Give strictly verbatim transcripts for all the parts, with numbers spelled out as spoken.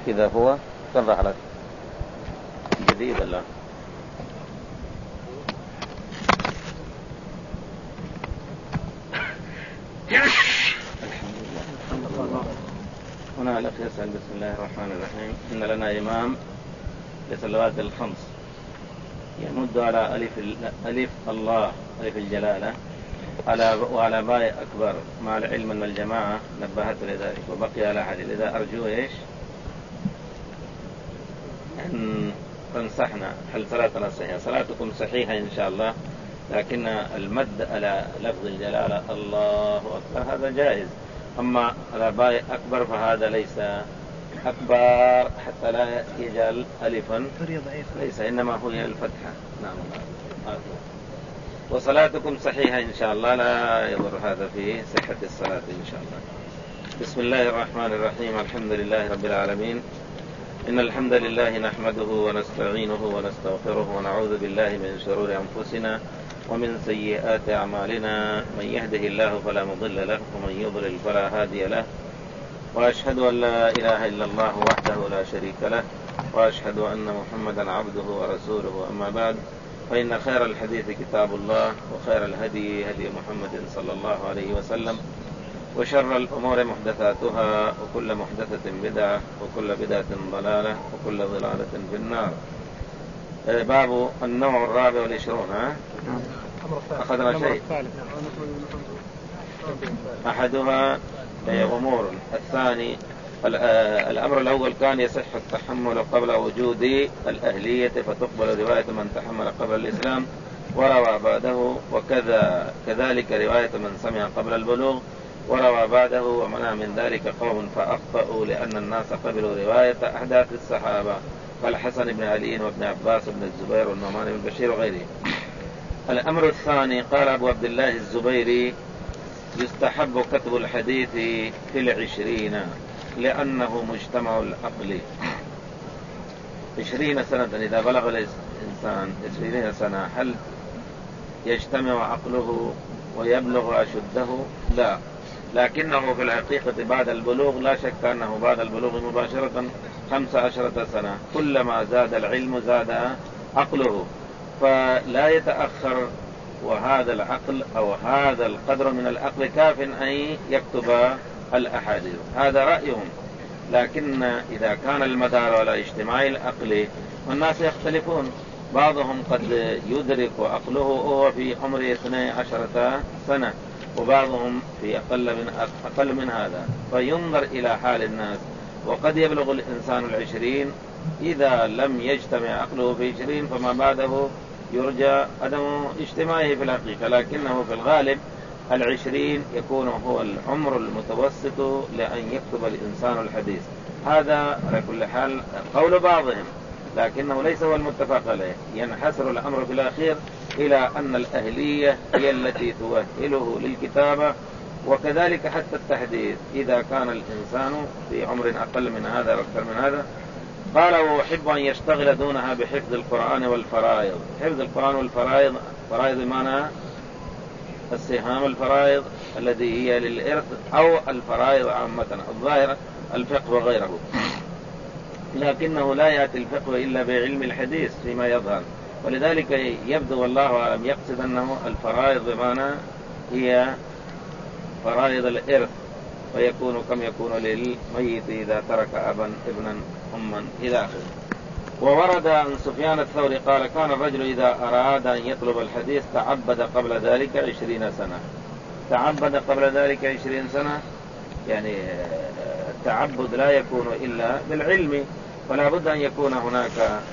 كذا هو صرح لك جديد الآن. هنا الأخ يسأل: بسم الله الرحمن الرحيم، إن لنا إمام لصلوات الخمس يمد على ألف, ألف الله ألف الجلالة على وعلى باء أكبر مع العلم أن الجماعة نبهت لذلك وبقي على حديث. إذا أرجو إيش أن تنصحنا هل صلاتنا صحيحة؟ صلاتكم صحيحة إن شاء الله، لكن المد على لفظ الجلالة الله أكبر هذا جائز، أما على باء أكبر فهذا ليس أكبر حتى لا يجعل ألفا، ليس، إنما هو الفتحة. نعم. وصلاتكم صحيحة إن شاء الله، لا يضر هذا في صحة الصلاة إن شاء الله. بسم الله الرحمن الرحيم، الحمد لله رب العالمين، إن الحمد لله نحمده ونستعينه ونستغفره ونعوذ بالله من شرور أنفسنا ومن سيئات أعمالنا، من يهده الله فلا مضل له ومن يضلل فلا هادي له، وأشهد أن لا إله إلا الله وحده لا شريك له، وأشهد أن محمدا عبده ورسوله. أما بعد، فإن خير الحديث كتاب الله، وخير الهدي هدي محمد صلى الله عليه وسلم، وشر الأمور محدثاتها، وكل محدثة بدعة، وكل بدعة ضلالة، وكل ضلالة في النار. باب النوع الرابع والعشرون. ها؟ أخذنا شيء أحدها أمور. الثاني الأمر الأول كان يصح التحمل قبل وجود الأهلية فتقبل رواية من تحمل قبل الإسلام وروى بعده، وكذا كذلك رواية من سمع قبل البلوغ وروى بعده، ومنع من ذلك قوم فأخطأوا لأن الناس قبلوا رواية أحداث الصحابة كالحسن بن علي وابن عباس بن الزبير والنعمان بن بشير وغيره. الأمر الثاني قال أبو عبد الله الزبيري: يستحب كتب الحديث في العشرين لأنه مجتمع العقل. عشرين سنة، إذا بلغ الإنسان عشرين سنة هل يجتمع عقله ويبلغ أشده؟ لا، لكنه في الحقيقة بعد البلوغ لا شك أنه بعد البلوغ مباشرة خمس عشرة سنة، كلما زاد العلم زاد عقله، فلا يتأخر، وهذا العقل أو هذا القدر من العقل كاف أن يكتب الأحاديث، هذا رأيهم. لكن إذا كان المدار على اجتماع العقل والناس يختلفون، بعضهم قد يدرك عقله وهو في عمر اثني عشرة سنة، وبعضهم في أقل من أقل من هذا، فينظر إلى حال الناس. وقد يبلغ الإنسان العشرين، إذا لم يجتمع عقله في عشرين فما بعده يرجى عدم اجتماعه في الحقيقة، لكنه في الغالب العشرين يكون هو العمر المتوسط لأن يكتب الإنسان الحديث. هذا على كل حال قول بعضهم، لكنه ليس هو المتفق عليه. ينحصر الأمر في الأخير إلى أن الأهلية هي التي تؤهله للكتابة، وكذلك حتى التحديث إذا كان الإنسان في عمر أقل من هذا وأكثر من هذا. قال: وأحب أن يشتغل دونها بحفظ القرآن والفرائض. حفظ القرآن والفرائض، فرائض معنى السهام، الفرائض الذي هي للإرث، أو الفرائض عامة الظاهرة الفقه وغيره، لكنه لا يأتي الفقه إلا بعلم الحديث فيما يظهر، ولذلك يبدو والله أعلم يقصد أنه الفرائض بمعنى هي فرائض الإرث، فيكون كم يكون للميت إذا ترك أبا ابنا أما إلى آخره. وورد عن سفيان الثوري قال: كان الرجل إذا أراد أن يطلب الحديث تعبد قبل ذلك عشرين سنة. تعبد قبل ذلك عشرين سنة، يعني التعبد لا يكون إلا بالعلم، فلا بد أن يكون هناك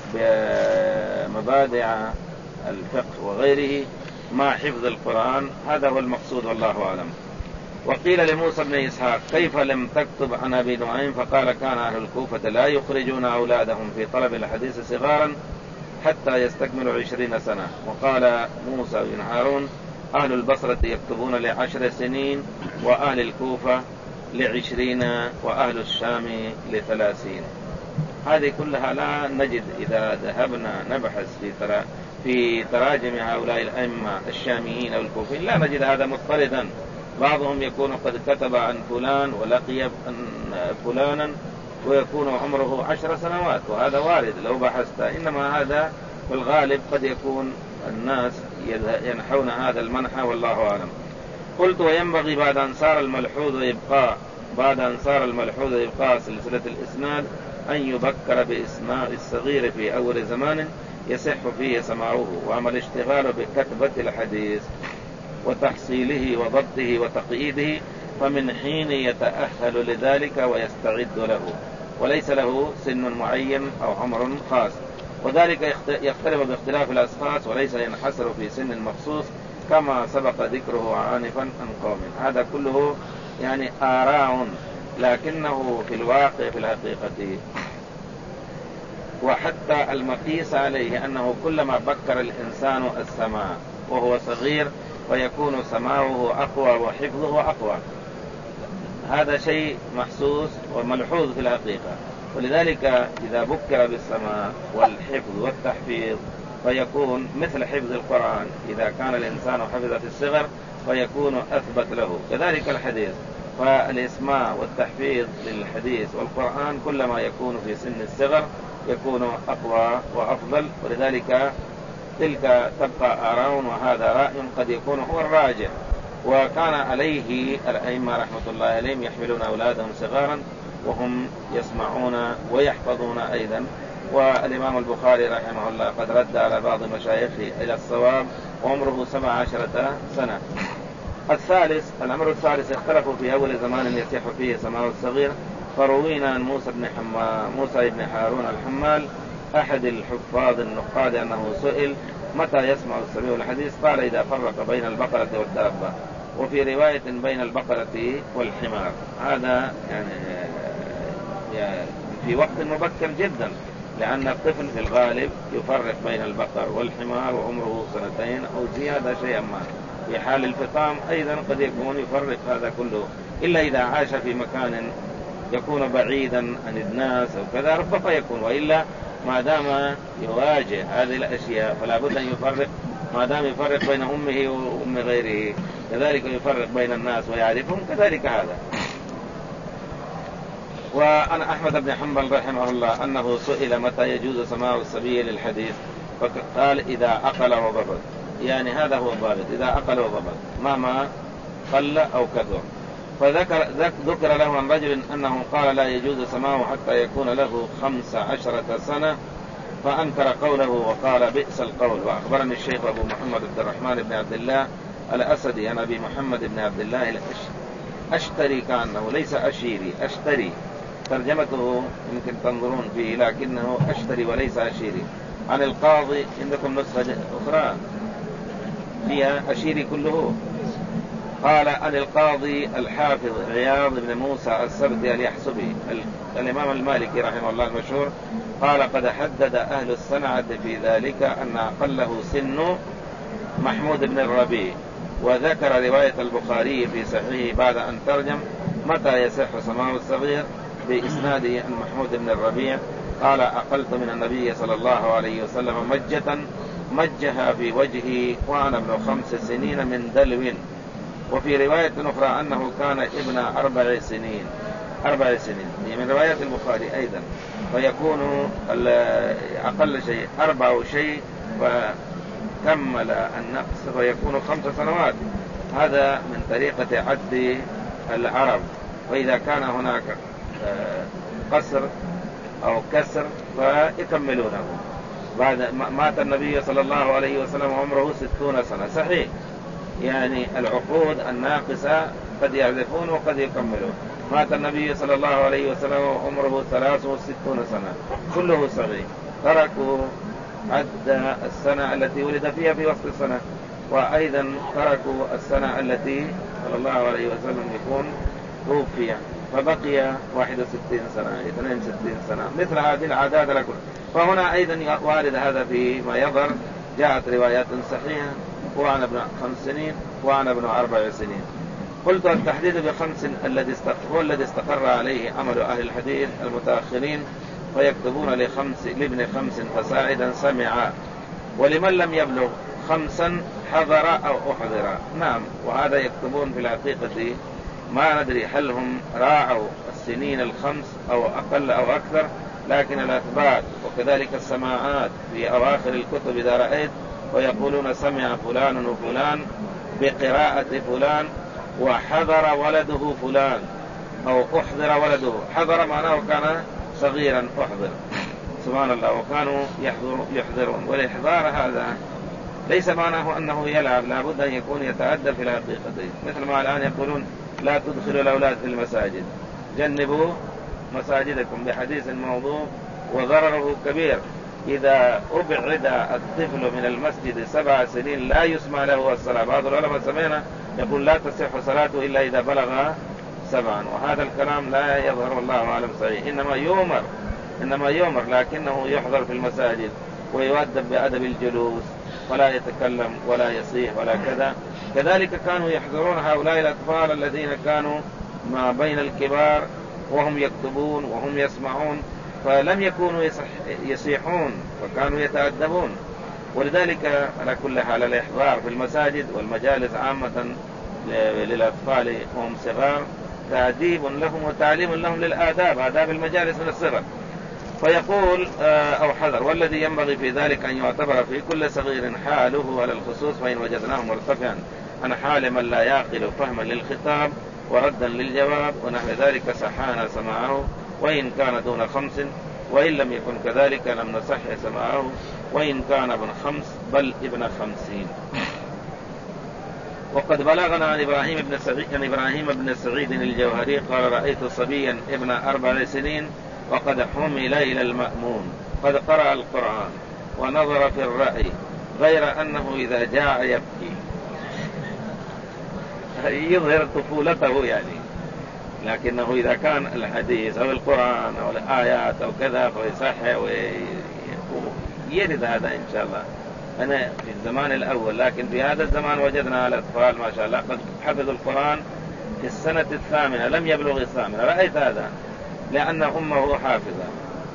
بمبادئ الفقه وغيره مع حفظ القرآن، هذا هو المقصود والله أعلم. وقيل لموسى بن إسحاق: كيف لم تكتب عن أبي نعيم؟ فقال: كان أهل الكوفة لا يخرجون أولادهم في طلب الحديث صغارا حتى يستكملوا عشرين سنة. وقال موسى بن هارون: أهل البصرة يكتبون لعشر سنين، وأهل الكوفة لعشرين، وأهل الشام لثلاثين. هذه كلها لا نجد، إذا ذهبنا نبحث في ترى في تراجم هؤلاء الأئمة الشاميين أو الكوفيين لا نجد هذا مضطردا. بعضهم يكون قد كتب عن فلان ولقي فلانا ويكون عمره عشر سنوات، وهذا وارد لو بحثت. إنما هذا في الغالب قد يكون الناس ينحون هذا المنحى والله أعلم. قلت وينبغي بعد أن صار الملحوظ إبقاء بعد أن صار الملحوظ إبقاء سلسلة الإسناد أن يبكر بإسماء الصغير في أول زمان يصح فيه سماعه، وأما الاشتغال بكتبة الحديث وتحصيله وضبطه وتقييده فمن حين يتأهل لذلك ويستعد له، وليس له سن معين أو عمر خاص، وذلك يختلف باختلاف الأشخاص وليس ينحصر في سن مخصوص كما سبق ذكره عنفا عن قوم. هذا كله يعني آراء، لكنه في الواقع في الحقيقة وحتى المقيس عليه أنه كلما بكر الإنسان السماع وهو صغير فيكون سماعه أقوى وحفظه أقوى. هذا شيء محسوس وملحوظ في الحقيقة. ولذلك إذا بكر بالسماع والحفظ والتحفيظ فيكون مثل حفظ القرآن، إذا كان الإنسان حفظ في الصغر فيكون أثبت له. كذلك الحديث، فالإسماع والتحفيظ للحديث والقرآن كلما يكون في سن الصغر يكون أقوى وأفضل. ولذلك تلك تبقى آراء، وهذا رأي قد يكون هو الراجح. وكان عليه الأئمة رحمة الله عليهم يحملون أولادهم صغارا وهم يسمعون ويحفظون أيضا. والإمام البخاري رحمه الله قد رد على بعض مشايخه إلى الصواب وعمره سبع عشرة سنة. الثالث الأمر الثالث اختلفوا في أول زمان يصح فيه سماع الصغير، فروينا عن موسى بن حما موسى بن هارون الحمال أحد الحفاظ النقاد أنه سئل متى يسمع السميع الحديث، قال إذا فرق بين البقرة والدابة، وفي رواية بين البقرة والحمار. هذا يعني في وقت مبكر جدا، لأن الطفل في الغالب يفرق بين البقر والحمار وعمره سنتين أو زيادة شيئا ما. في حال الفطام أيضا قد يكون يفرق هذا كله، إلا إذا عاش في مكان يكون بعيدا عن الناس أو كذا ربما يكون، وإلا ما دام يواجه هذه الأشياء فلا بد أن يفرق، ما دام يفرق بين أمه وأم غيره كذلك يفرق بين الناس ويعرفهم، كذلك هذا. وعن أحمد بن حنبل رحمه الله أنه سئل متى يجوز سماع الصبي للحديث، فقال إذا أقل وضبط، يعني هذا هو الضابط، إذا أقل وضبط مهما قل أو كثر. فذكر ذكر له عن رجل أنه قال لا يجوز سماعه حتى يكون له خمس عشرة سنة، فأنكر قوله وقال بئس القول. وأخبرني الشيخ أبو محمد عبد الرحمن بن عبد الله الأسدي عن أبي محمد بن عبد الله الأشتري، كأنه ليس أشيري، أشتري ترجمته يمكن تنظرون فيه لكنه أشتري وليس أشيري. عن القاضي، عندكم نسخة أخرى فيها أشيري كله، قال عن القاضي الحافظ عياض بن موسى السردي اليحسبي الإمام المالكي رحمه الله المشهور، قال قد حدد أهل الصنعة في ذلك أن أقله سن محمود بن الربيع. وذكر رواية البخاري في صحيحه بعد أن ترجم متى يصح سماع الصغير بإسناده عن محمود بن الربيع قال أقلت من النبي صلى الله عليه وسلم مجة مجها في وجهي وأنا ابن خمس سنين من دلو. وفي رواية أخرى أنه كان ابن أربع سنين أربع سنين من رواية البخاري أيضا، فيكون أقل شيء أربع شيء وكمل النقص فيكون خمس سنوات. هذا من طريقة عد العرب. وإذا كان هناك قصر أو كسر فيكملونه. بعد مات النبي صلى الله عليه وسلم عمره ستون سنة، صحيح، يعني العقود الناقصة قد يعرفون وقد يكملون. مات النبي صلى الله عليه وسلم عمره ثلاث وستون سنة، كله صغير. تركوا عد السنة التي ولد فيها في وسط السنة، وأيضا تركوا السنة التي صلى الله عليه وسلم يكون توفي، فبقي واحد وستين سنة، اثنين وستين سنة، مثل هذه العادات لكل. فهنا أيضا وارد هذا فيما يظهر، جاءت روايات صحيحة وأنا ابن خمس سنين وأنا ابن أربع سنين. قلت التحديد بخمس الذي هو الذي استقر عليه عمل أهل الحديث المتأخرين، فيكتبون لخمس لابن خمس فساعدا سمع، ولمن لم يبلغ خمسا حضر أو أحضر. نعم، وهذا يكتبون في الحقيقة ما ندري هل هم راعوا السنين الخمس أو أقل أو أكثر، لكن الأثبات وكذلك السماعات في أواخر الكتب إذا رأيت ويقولون سمع فلان وفلان بقراءة فلان وحضر ولده فلان أو أحضر ولده. حضر معناه كان صغيرا أحضر، سبحان الله، وكانوا يحضرون. والإحضار هذا ليس معناه أنه يلعب، لابد أن يكون يتأدب في الحقيقة، مثل ما الآن يقولون لا تدخلوا الأولاد في المساجد، جنبوا مساجدكم، بحديث موضوع وضرره كبير. إذا أبعد الطفل من المسجد سبع سنين لا يسمع له الصلاة. بعض العلماء سمعنا يقول لا تصح صلاته إلا إذا بلغ سبعا، وهذا الكلام لا يظهر والله أعلم صحيح. إنما يؤمر إنما يؤمر لكنه يحضر في المساجد ويؤدب بأدب الجلوس، ولا يتكلم ولا يصيح ولا كذا. كذلك كانوا يحضرون هؤلاء الأطفال الذين كانوا ما بين الكبار وهم يكتبون وهم يسمعون، فلم يكونوا يصيحون وكانوا يتأدبون. ولذلك على كل حال الإحضار في المساجد والمجالس عامة للأطفال وهم صغار تأديب لهم وتعليم لهم للآداب، آداب المجالس من الصغر. فيقول أو حذر، والذي ينبغي في ذلك أن يعتبر في كل صغير حاله على الخصوص، فإن وجدناه مرتفعا عن حال من لا يعقل فهما للخطاب وردا للجواب ونحو ذلك صحانا سماعه وإن كان دون خمس، وإن لم يكن كذلك لم نصح سماعه وإن كان ابن خمس بل ابن خمسين. وقد بلغنا عن إبراهيم بن سعيد, عن إبراهيم بن سعيد الجوهري قال رأيت صبيا ابن أربع سنين وقد حمل إلى المأمون قد قرأ القرآن ونظر في الرأي، غير أنه إذا جاء يبكي يظهر طفولته يعني، لكنه إذا كان الحديث أو القرآن أو الآيات أو كذا فيصحى ويرد هذا إن شاء الله. أنا في الزمان الأول، لكن في هذا الزمان وجدنا الأطفال ما شاء الله قد حفظوا القرآن في السنة الثامنة، لم يبلغ الثامنة. رأيت هذا لأن أمه حافظة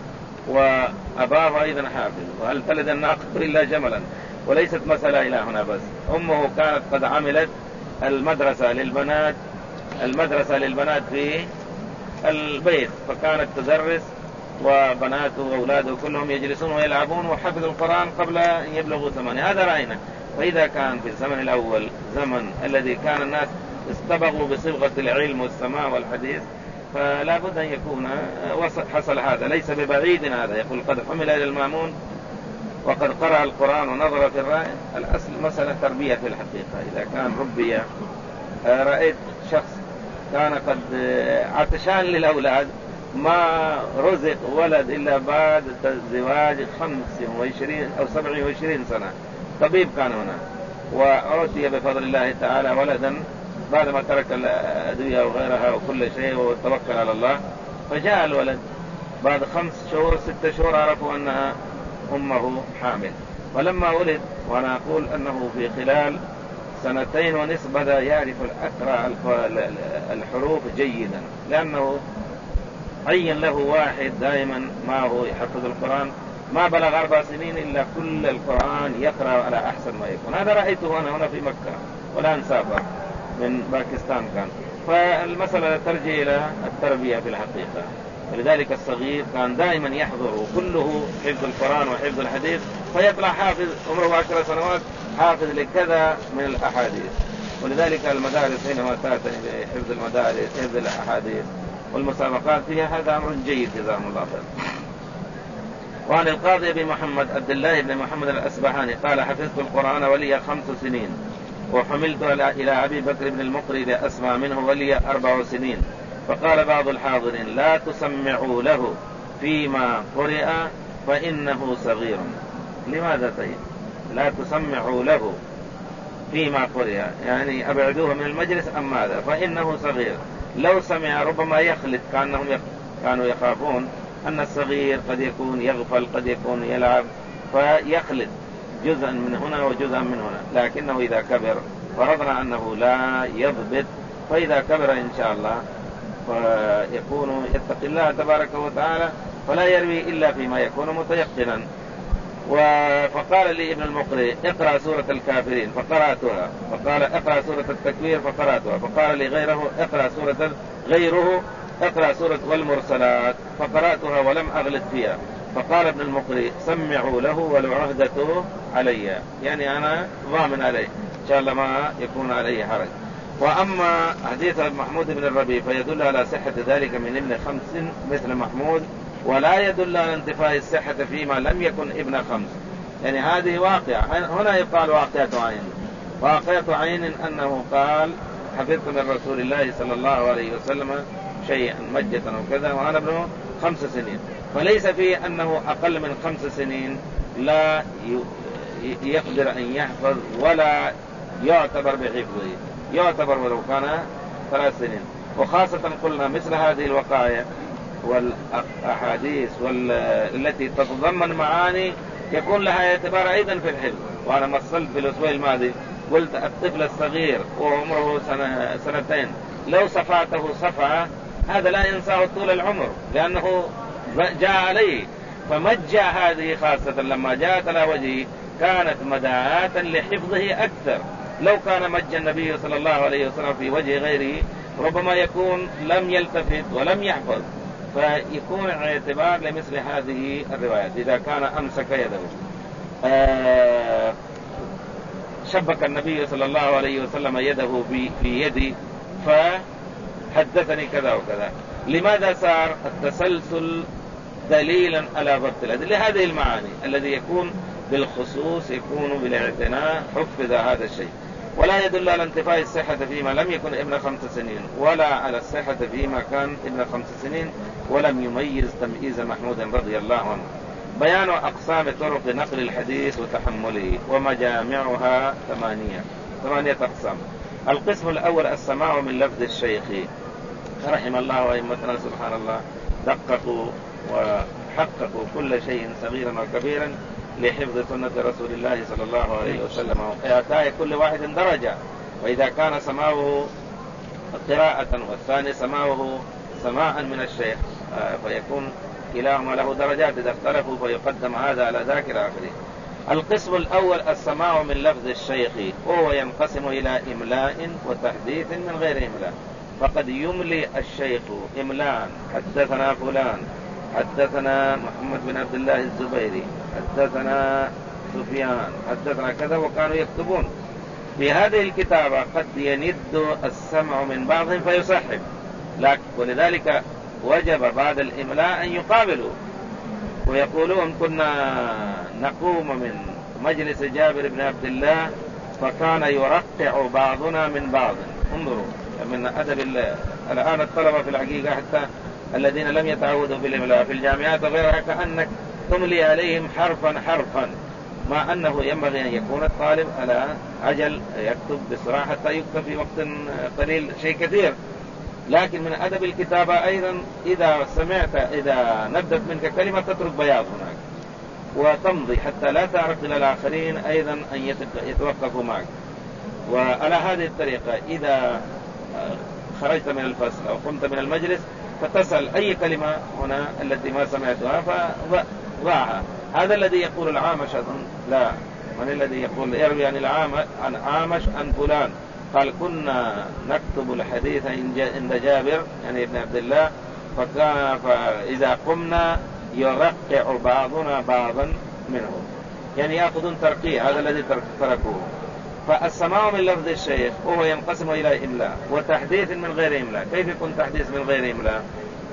وأباه أيضا حافظ، وهل تلد الناقة إلا جملا. وليست مسألة إلى هنا بس، أمه كانت قد عملت المدرسة للبنات المدرسة للبنات في البيت، فكانت تدرس وبناته وأولاده كلهم يجلسون ويلعبون وحفظوا القرآن قبل أن يبلغوا ثمانية. هذا رأينا. فإذا كان في الزمن الأول زمن الذي كان الناس استبغوا بصبغة العلم والسماع والحديث، فلا بد أن يكون حصل هذا، ليس ببعيد هذا. يقول قد حمل إلى المأمون وقد قرأ القرآن ونظر في الرأي. الأصل مسألة تربية في الحقيقة. إذا كان ربي، رأيت شخص كان قد عطشان للأولاد، ما رزق ولد إلا بعد الزواج خمس وعشرين أو سبع وعشرين سنة. طبيب كان هنا وأعطي بفضل الله تعالى ولدا بعدما ترك الأدوية وغيرها وكل شيء وتوكل على الله. فجاء الولد بعد خمس شهور ست شهور عرفوا أنها أمه حامل. ولما ولد، وأنا أقول أنه في خلال سنتين ونصف بدأ يعرف الأقرأ الحروف جيدا، لأنه عين له واحد دائما معه يحفظ القرآن، ما بلغ أربع سنين إلا كل القرآن يقرأ على أحسن ما يكون. هذا رأيته أنا هنا في مكة، والآن سافر من باكستان كان. فالمسألة ترجع إلى التربية في الحقيقة. ولذلك الصغير كان دائما يحضر وكله حفظ القرآن وحفظ الحديث، فيطلع حافظ عمره عشر سنوات حافظ لكذا من الأحاديث. ولذلك المدارس حينما تأتي بحفظ المدارس حفظ الأحاديث والمسابقات فيها هذا أمر جيد جزاهم الله خير. وعن القاضي أبي محمد عبد الله بن محمد الأسبهاني قال حفظت القرآن ولي خمس سنين وحملت إلى أبي بكر بن المقري لأسمع منه ولي أربع سنين. فقال بعض الحاضرين لا تسمعوا له فيما قرئ فإنه صغير. لماذا طيب لا تسمعوا له فيما قرئ؟ يعني أبعدوه من المجلس أم ماذا؟ فإنه صغير. لو سمع ربما يخلط، كأنهم كانوا يخافون أن الصغير قد يكون يغفل قد يكون يلعب فيخلط جزءا من هنا وجزءا من هنا. لكنه إذا كبر فرضنا أنه لا يضبط، فإذا كبر إن شاء الله فيكون يتقي الله تبارك وتعالى فلا يروي إلا فيما يكون متيقنا. فقال لي ابن المقري اقرأ سورة الكافرين فقرأتها، فقال اقرأ سورة التكوير فقرأتها، فقال لي غيره اقرأ سورة غيره اقرأ سورة والمرسلات فقرأتها ولم أغلط فيها. فقال ابن المقري سمعوا له ولو عهدته علي، يعني أنا ضامن عليه إن شاء الله ما يكون عليه حرج. وأما حديث محمود بن الربيع فيدل على صحة ذلك من ابن خمس مثل محمود، ولا يدل على انتفاء الصحة فيما لم يكن ابن خمس. يعني هذه واقعة، هنا يقال واقعة عين. واقعة عين أنه قال حفظت من رسول الله صلى الله عليه وسلم شيئا مجة وكذا وأنا ابن خمس سنين، فليس فيه أنه أقل من خمس سنين لا يقدر أن يحفظ ولا يعتبر بحفظه، يعتبر ولو كان ثلاث سنين. وخاصة قلنا مثل هذه الوقائع والأحاديث والتي تتضمن معاني يكون لها اعتبار أيضا في الحفظ. وأنا مثلت في الأسبوع الماضي قلت الطفل الصغير وعمره سنة سنتين لو صفعته صفعة هذا لا ينساه طول العمر لأنه جاء عليه. فمجة هذه خاصة لما جاءت على وجهه كانت مدعاة لحفظه أكثر. لو كان مج النبي صلى الله عليه وسلم في وجه غيره ربما يكون لم يلتفت ولم يحفظ، فيكون اعتبار لمثل هذه الروايات إذا كان أمسك يده. آه شبك النبي صلى الله عليه وسلم يده في يدي فحدثني كذا وكذا. لماذا صار التسلسل دليلا على ضبط الأدلة لهذه المعاني؟ الذي يكون بالخصوص يكون بالاعتناء حفظ هذا الشيء. ولا يدل على انتفاء الصحة فيما لم يكن ابن خمس سنين، ولا على الصحة فيما كان ابن خمس سنين ولم يميز تمييز محمود رضي الله عنه. بيان أقسام طرق نقل الحديث وتحمله ومجامعها ثمانية ثمانية أقسام. القسم الأول السماع من لفظ الشيخ، رحم الله أئمتنا سبحان الله دققوا وحققوا كل شيء صغيرا وكبيرا لحفظ سنة رسول الله صلى الله عليه وسلم وإعطاء كل واحد درجة. وإذا كان سماعه قراءة والثاني سماعه سماعا من الشيخ فيكون كلاهما له درجات، إذا اختلفوا فيقدم هذا على ذاك الآخر. القسم الأول السماع من لفظ الشيخ، وهو ينقسم إلى إملاء وتحديث من غير إملاء. فقد يملي الشيخ إملاء حدثنا فلان، حدثنا محمد بن عبد الله الزبيري، حدثنا سفيان، حدثنا كذا، وكانوا يكتبون. في هذه الكتابة قد يند السمع من بعضهم فيصحب، لكن ولذلك وجب بعد الإملاء أن يقابلوا ويقولون كنا نقوم من مجلس جابر بن عبد الله فكان يرقع بعضنا من بعض. انظروا من أدب الآن الطلبة في الحقيقة حتى الذين لم يتعودوا في الإملاء في الجامعات وغيرها كأنك تملي عليهم حرفا حرفا، مع أنه ينبغي أن يكون الطالب على عجل يكتب بسرعة حتى يكتب في وقت قليل شيء كثير. لكن من أدب الكتابة أيضا إذا سمعت إذا ندت منك كلمة تترك بياض هناك وتمضي حتى لا تعرف إلى الآخرين أيضا أن يتوقفوا معك. وعلى هذه الطريقة إذا خرجت من الفصل أو قمت من المجلس فتسأل أي كلمة هنا التي ما سمعتها فضعها. هذا الذي يقول العامش أظن لا من الذي يقول يروي عن العام عن عامش عن فلان قال كنا نكتب الحديث عند جابر يعني ابن عبد الله فكان فإذا قمنا يرقع بعضنا بعضا منه، يعني يأخذون ترقيع، هذا الذي تركوه. فالسماع من لفظ الشيخ وهو ينقسم إلى إملاء وتحديث من غير إملاء. كيف يكون تحديث من غير إملاء؟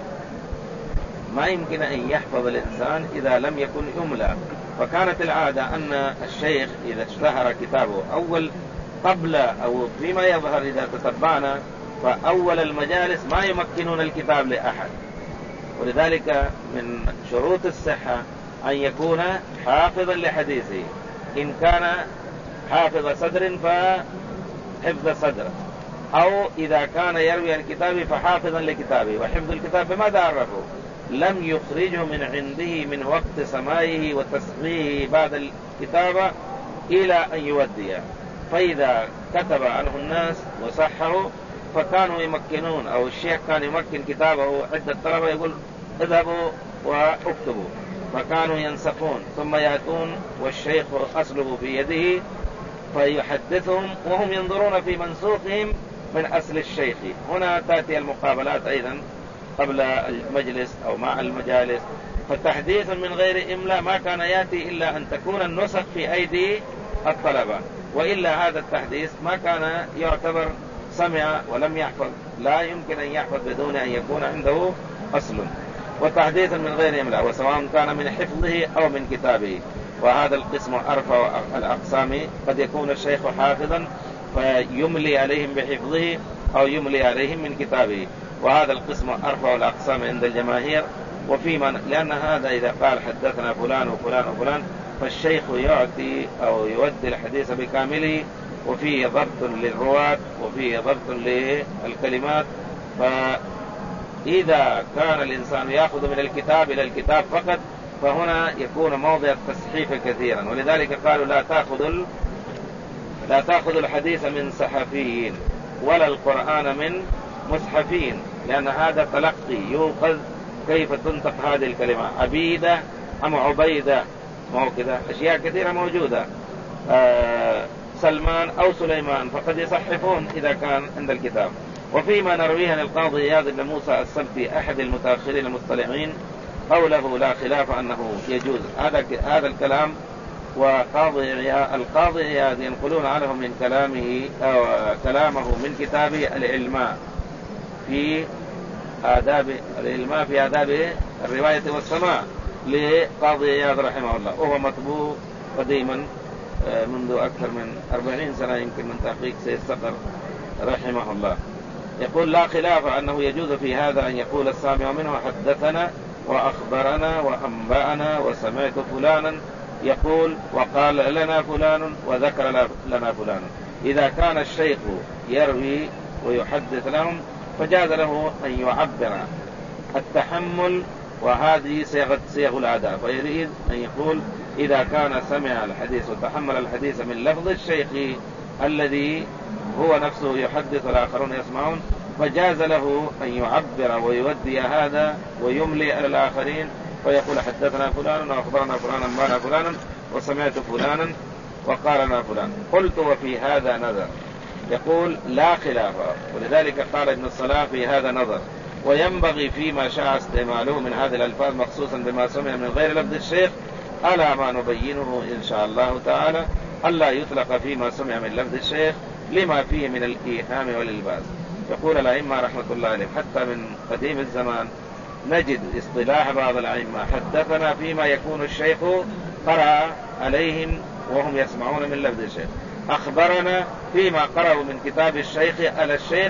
ما يمكن أن يحفظ الإنسان إذا لم يكن يملاء. فكانت العادة أن الشيخ إذا اشتهر كتابه أول قبل أو فيما يظهر إذا تتبعنا فأول المجالس ما يمكنون الكتاب لأحد، ولذلك من شروط الصحة أن يكون حافظا لحديثه. إن كان حافظ صدر فحفظ صدر، أو إذا كان يروي عن كتابه فحافظا لكتابه. وحفظ الكتاب بماذا عرفه؟ لم يخرجه من عنده من وقت سماعه وتسميعه بعد الكتابة إلى أن يوديه. فإذا كتب عنه الناس وصحه فكانوا يمكنون أو الشيخ كان يمكن كتابه عدة طلبة يقول اذهبوا واكتبوا. فكانوا ينسخون ثم يأتون والشيخ أصله في يده فيحدثهم وهم ينظرون في منسوخهم من أصل الشيخ. هنا تأتي المقابلات أيضا قبل المجلس أو مع المجالس. فالتحديث من غير إملاء ما كان يأتي إلا أن تكون النسخ في أيدي الطلبة، وإلا هذا التحديث ما كان يعتبر سمع ولم يحفظ، لا يمكن أن يحفظ بدون أن يكون عنده أصل. وتحديث من غير إملاء وسواء كان من حفظه أو من كتابه، وهذا القسم أرفع الأقسام. قد يكون الشيخ حافظا فيملي عليهم بحفظه أو يملي عليهم من كتابه، وهذا القسم أرفع الأقسام عند الجماهير. وفي من لأن هذا إذا قال حدثنا فلان وفلان وفلان فالشيخ يعطي أو يودي الحديث بكامله، وفيه ضبط للرواة وفيه ضبط للكلمات. فإذا كان الإنسان يأخذ من الكتاب إلى الكتاب فقط فهنا يكون موضع التصحيف كثيرا. ولذلك قالوا لا تأخذ لا تأخذ الحديث من صحفيين ولا القرآن من مصحفين، لأن هذا تلقي يوقظ كيف تنطق هذه الكلمة، عبيدة أم عبيدة، ما هو كذا أشياء كثيرة موجودة. آه سلمان أو سليمان فقد يصحفون إذا كان عند الكتاب. وفيما نرويه عن القاضي إياد بن موسى السبتي أحد المتأخرين المصطلحين قوله لا خلاف أنه يجوز، هذا هذا الكلام. وقاضي القاضي إياد ينقلون عنه من كلامه أو كلامه من كتابه العلماء في آداب العلماء في آداب الرواية والسماع لقاضي إياد رحمه الله، وهو مطبوع قديما منذ أكثر من أربعين سنة يمكن من تحقيق سيد صقر رحمه الله. يقول لا خلاف أنه يجوز في هذا أن يقول السامع منه حدثنا وأخبرنا وأنبأنا وسمعت فلانا يقول وقال لنا فلان وذكر لنا فلان. إذا كان الشيخ يروي ويحدث لهم فجاز له أن يعبر التحمل، وهذه صيغة صيغ الأداء، فيريد أن يقول إذا كان سمع الحديث وتحمل الحديث من لفظ الشيخ الذي هو نفسه يحدث والآخرون يسمعون فجاز له أن يعبر ويودي هذا ويملي على الآخرين فيقول حدثنا فلان وأخبرنا فلان أنبانا فلانا وسمعت فلانا وقالنا فلان. قلت وفي هذا نظر. يقول لا خلاف، ولذلك قال ابن الصلاح في هذا نظر. وينبغي فيما شاء استعماله من هذه الألفاظ مخصوصا بما سمع من غير لفظ الشيخ على ما نبينه إن شاء الله تعالى، ألا يطلق فيما سمع من لفظ الشيخ لما فيه من الإيهام والإلباس. يقول الأئمة رحمة الله عليهم حتى من قديم الزمان نجد اصطلاح بعض الأئمة حدثنا فيما يكون الشيخ قرأ عليهم وهم يسمعون من لفظ الشيخ، أخبرنا فيما قرأوا من كتاب الشيخ على الشيخ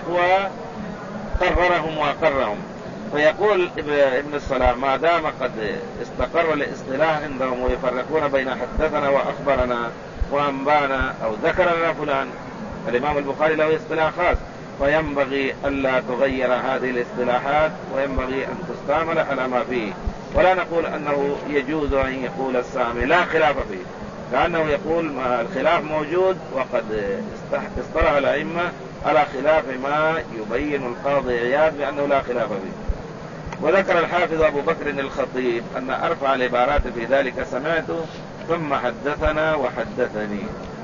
وقررهم وأقرهم. فيقول ابن الصلاح ما دام قد استقر الاصطلاح عندهم ويفرقون بين حدثنا وأخبرنا وأنبانا أو ذكر لنا فلان، الإمام البخاري له اصطلاح خاص، فينبغي ألا تغير هذه الاصطلاحات وينبغي أن تستعمل على ما فيه. ولا نقول أنه يجوز أن يقول السامع لا خلاف فيه، كأنه يقول ما الخلاف موجود وقد اصطلح الأئمة على خلاف ما يبين القاضي عياض بأنه لا خلاف فيه. وذكر الحافظ أبو بكر الخطيب أن أرفع العبارات في ذلك سمعت ثم حدثنا وحدثني.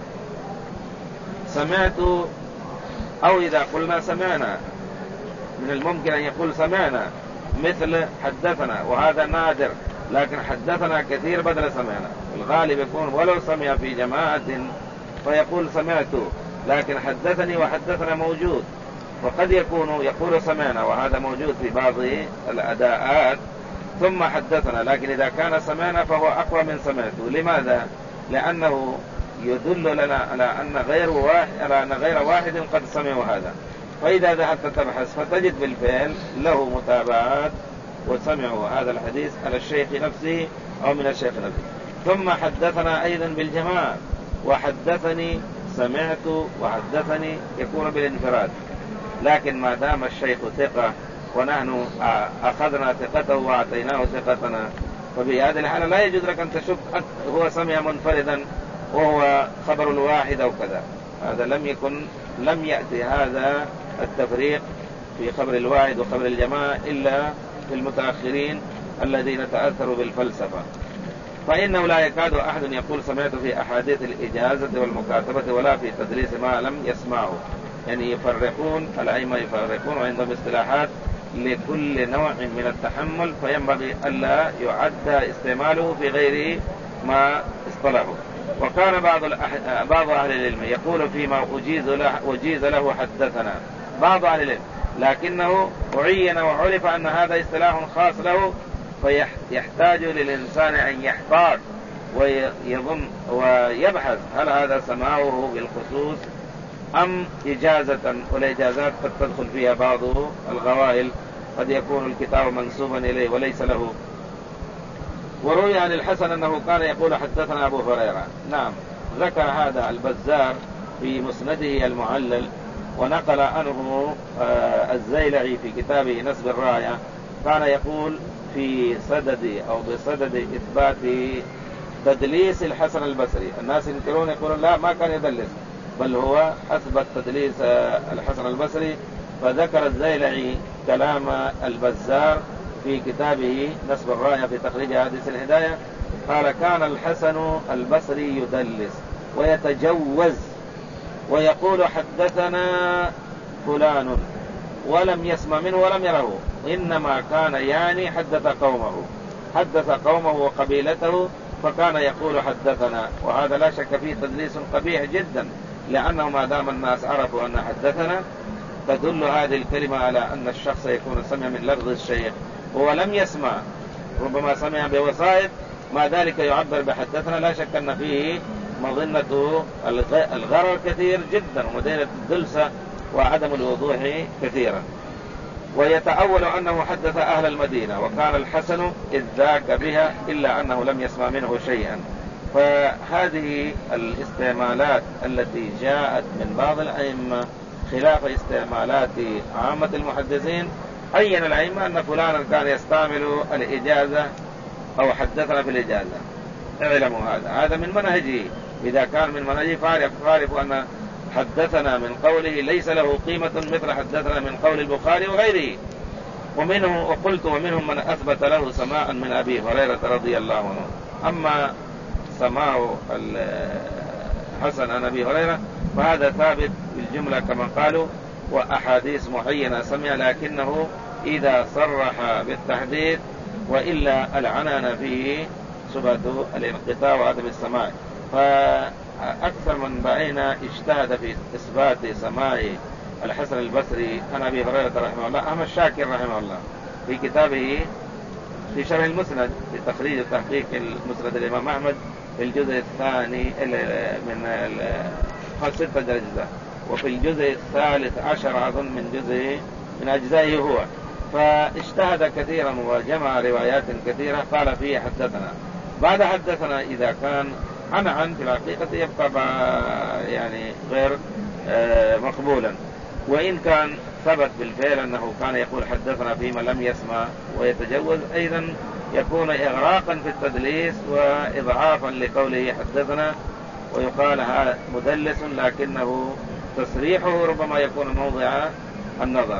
سمعت أو إذا قلنا سمعنا من الممكن أن يقول سمعنا مثل حدثنا، وهذا نادر، لكن حدثنا كثير بدل سمعنا. الغالب يكون ولو سمع في جماعة فيقول سمعت، لكن حدثني وحدثنا موجود. وقد يكون يقول سمعنا وهذا موجود في بعض الأداءات ثم حدثنا، لكن إذا كان سمعنا فهو أقوى من سمعت. لماذا؟ لأنه يدل لنا على أن غير واحد على أن غير واحد قد سمعوا هذا. فإذا ذهبت تبحث فتجد بالفعل له متابعات وسمعوا هذا الحديث على الشيخ نفسه أو من الشيخ نفسه. ثم حدثنا أيضا بالجماعة، وحدثني سمعت وحدثني يكون بالانفراد. لكن ما دام الشيخ ثقة ونحن أخذنا ثقته وأعطيناه ثقتنا، فبهذه الحالة لا يجوز لك أن تشك هو سمع منفردا وهو خبر الواحد أو كذا. هذا لم يكن لم يأتي هذا التفريق في خبر الواحد وخبر الجماعة إلا في المتأخرين الذين تأثروا بالفلسفة. فإنه لا يكاد أحد يقول سمعت في أحاديث الإجازة والمكاتبة ولا في تدريس ما لم يسمعه. يعني يفرقون الأئمة يفرقون وعندهم اصطلاحات لكل نوع من التحمل، فينبغي ألا يعد استعماله في غير ما اصطلحوا. وكان بعض بعض أهل العلم يقول فيما أجيز له, أجيز له حدثنا بعض أهل العلم، لكنه عين وعرف أن هذا اصطلاح خاص له، فيحتاج للإنسان أن يحتاط ويظن ويبحث هل هذا سماعه بالخصوص أم إجازة، والإجازات قد تدخل فيها بعض الغوائل، قد يكون الكتاب منسوبا إليه وليس له. وروي عن الحسن أنه كان يقول حدثنا أبو هريرة. نعم، ذكر هذا البزار في مسنده المعلل، ونقل عنه الزيلعي في كتابه نسب الراية، كان يقول في صدد أو بصدد إثبات تدليس الحسن البصري. الناس ينكرون يقولون لا ما كان يدلس، بل هو أثبت تدليس الحسن البصري. فذكر الزيلعي كلام البزار في كتابه نسب الراية في تخريج حديث الهداية، قال كان الحسن البصري يدلس ويتجوز ويقول حدثنا فلان ولم يسمع منه ولم يره، إنما كان يعني حدث قومه حدث قومه وقبيلته، فكان يقول حدثنا. وهذا لا شك فيه تدليس قبيح جدا، لأنه ما دام الناس عرفوا أن حدثنا تدل هذه الكلمة على أن الشخص يكون سمع من لفظ الشيخ ولم يسمع، ربما سمع بوسائط، ما ذلك يعبر بحدثنا. لا شك أن فيه مظنة الغرر كثير جدا ومدينة الدلسة وعدم الوضوح كثيرا. ويتأول أنه حدث أهل المدينة، وكان الحسن إذ ذاك بها إلا أنه لم يسمع منه شيئا. فهذه الاستعمالات التي جاءت من بعض الأئمة خلاف استعمالات عامة المحدثين، عين الأئمة أن فلانا كان يستعمل الإجازة أو حدثنا في الإجازة. اعلموا هذا هذا من منهجه، إذا كان من منهجه فاعرفوا أن حدثنا من قوله ليس له قيمة مثل حدثنا من قول البخاري وغيره. ومنه وقلت ومنهم من أثبت له سماعا من أبي هريرة رضي الله عنه. أما سماع الحسن عن أبي هريرة فهذا ثابت بالجملة كما قالوا، وأحاديث معينة سمع، لكنه إذا صرح بالتحديث، وإلا العنان فيه شبهة الانقطاع وعدم السماع. فأكثر من بعينا اجتهد في إثبات سماع الحسن البصري عن أبي هريرة رحمه الله أحمد شاكر رحمه الله في كتابه في شرح المسند في تخريج وتحقيق المسند الإمام أحمد في الجزء الثاني من ستة أجزاء، وفي الجزء الثالث عشر أظن من جزء من أجزائه هو، فاجتهد كثيرا وجمع روايات كثيرة قال فيه حدثنا. بعد حدثنا إذا كان عن عن في الحقيقة يبقى يعني غير مقبولا، وإن كان ثبت بالفعل أنه كان يقول حدثنا فيما لم يسمع ويتجوز، أيضا يكون إغراقا في التدليس وإضعافا لقوله حدثنا، ويقال هذا مدلس، لكنه تصريحه ربما يكون موضع النظر.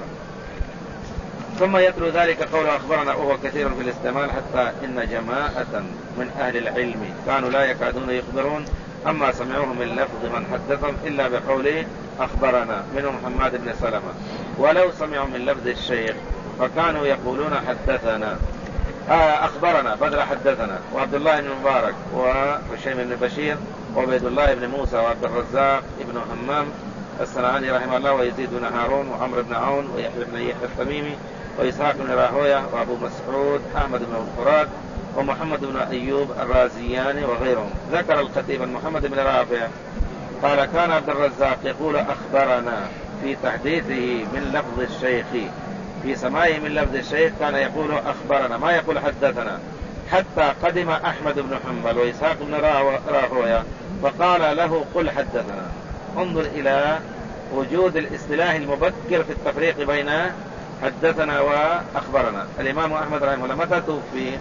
ثم يتلو ذلك قول أخبرنا وهو كثير في الاستعمال، حتى إن جماعة من أهل العلم كانوا لا يكادون يخبرون أما سمعوه من لفظ من حدثهم إلا بقوله أخبرنا، منهم حماد بن سلمة، ولو سمعوا من لفظ الشيخ فكانوا يقولون حدثنا آه أخبرنا بدل حدثنا. وعبد الله بن مبارك وهشيم بن بشير وعبيد الله بن موسى وعبد الرزاق بن همام الصنعاني رحمه الله ويزيد بن هارون وعمر بن عون ويحيى بن يحيى التميمي وإسحاق بن راهويه وأبو مسعود أحمد بن الفرات ومحمد بن أيوب الرازياني وغيرهم. ذكر الخطيب محمد بن رافع قال كان عبد الرزاق يقول أخبرنا في تحديثه من لفظ الشيخ، في سماعه من لفظ الشيخ كان يقول أخبرنا ما يقول حدثنا، حتى قدم أحمد بن حنبل وإسحاق بن راهويه فقال له قل حدثنا. انظر إلى وجود الاصطلاح المبكر في التفريق بين حدثنا وأخبرنا. الإمام أحمد رحمه الله متى توفي؟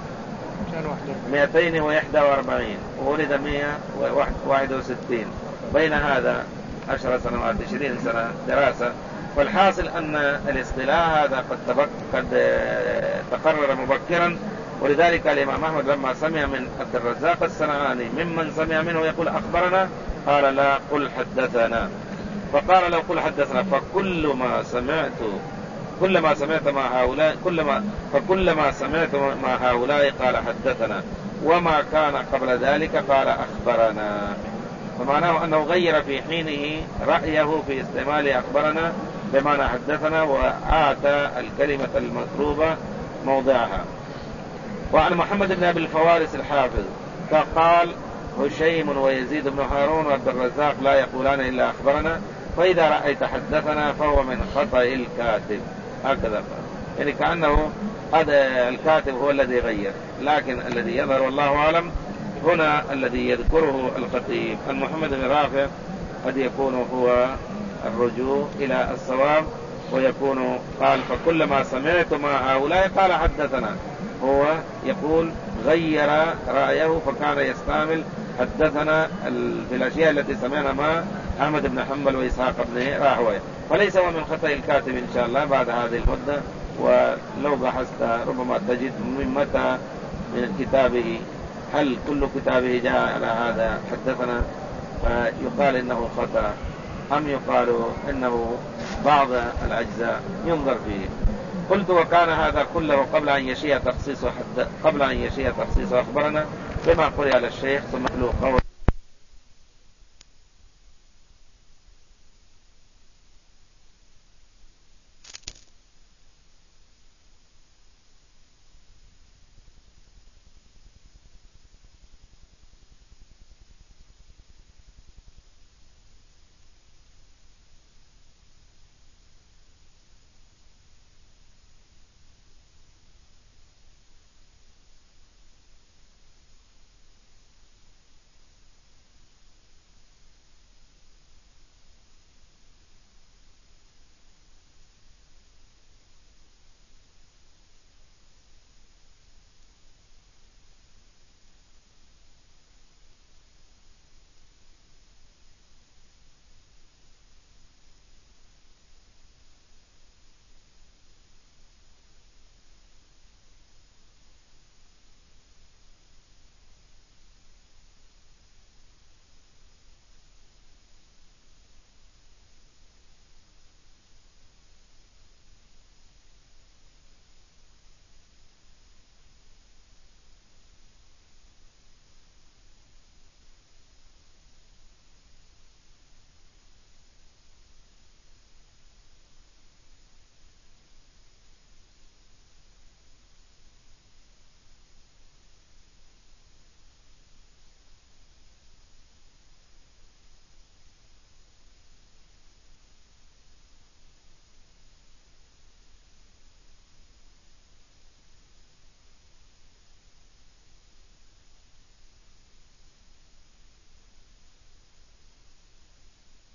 مئتين وإحدى وأربعين وولد مئة وواحد وستين، بين هذا عشر سنوات عشرين سنة دراسة. والحاصل أن الاصطلاح هذا قد, قد تقرر مبكرا ولذلك الإمام أحمد لما سمع من عبد الرزاق الصنعاني ممن سمع منه يقول أخبرنا قال لا قل حدثنا، فقال لو قل حدثنا فكل ما سمعت كل ما سمعت مع هؤلاء كل ما فكل ما سمعت مع هؤلاء قال حدثنا، وما كان قبل ذلك قال أخبرنا. فمعناه أنه غير في حينه رأيه في استعمال أخبرنا بمعنى حدثنا، وآتى الكلمة المطلوبة موضعها. وعن محمد بن أبي الفوارس الحافظ فقال هشيم ويزيد بن هارون وعبد الرزاق لا يقولان إلا أخبرنا، فإذا رأيت حدثنا فهو من خطأ الكاتب. هكذا يعني كأنه هذا الكاتب هو الذي غير، لكن الذي يظهر والله أعلم هنا الذي يذكره الخطيب أن محمد بن رافع قد يكون هو الرجوع إلى الصواب، ويكون قال فكل ما سمعت مع هؤلاء قال حدثنا، هو يقول غير رأيه فكان يستعمل حدثنا في الأشياء التي سمعنا مع أحمد بن حنبل وإسحاق بن راهويه، فليس هو من خطأ الكاتب إن شاء الله بعد هذه المدة. ولو بحثت ربما تجد من متى من كتابه، هل كل كتابه جاء على هذا حدثنا فيقال إنه خطأ، أم يقال إنه بعض الأجزاء ينظر فيه. قلت وكان هذا كله قبل أن يشيع تخصيص حد قبل أن يشيع تخصيص أخبرنا بما قرئ على الشيخ ثم له قول